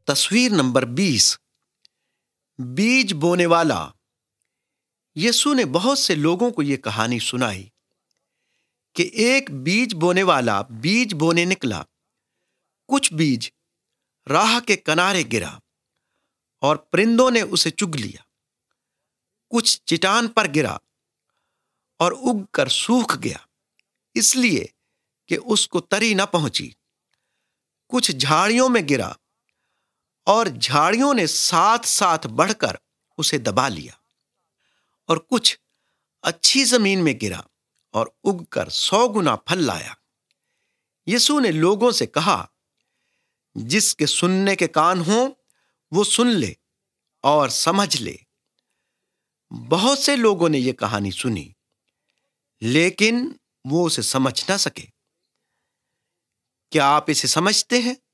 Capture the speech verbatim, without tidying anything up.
تصویر نمبر بیس، بیج بونے والا۔ یسوع نے بہت سے لوگوں کو یہ کہانی سنائی کہ ایک بیج بونے والا بیج بونے نکلا۔ کچھ بیج راہ کے کنارے گرا اور پرندوں نے اسے چگ لیا۔ کچھ چٹان پر گرا اور اگ کر سوکھ گیا، اس لیے کہ اس کو تری نہ پہنچی۔ کچھ جھاڑیوں میں گرا اور جھاڑیوں نے ساتھ ساتھ بڑھ کر اسے دبا لیا۔ اور کچھ اچھی زمین میں گرا اور اگ کر سو گنا پھل لایا۔ یسوع نے لوگوں سے کہا، جس کے سننے کے کان ہوں وہ سن لے اور سمجھ لے۔ بہت سے لوگوں نے یہ کہانی سنی، لیکن وہ اسے سمجھ نہ سکے۔ کیا آپ اسے سمجھتے ہیں؟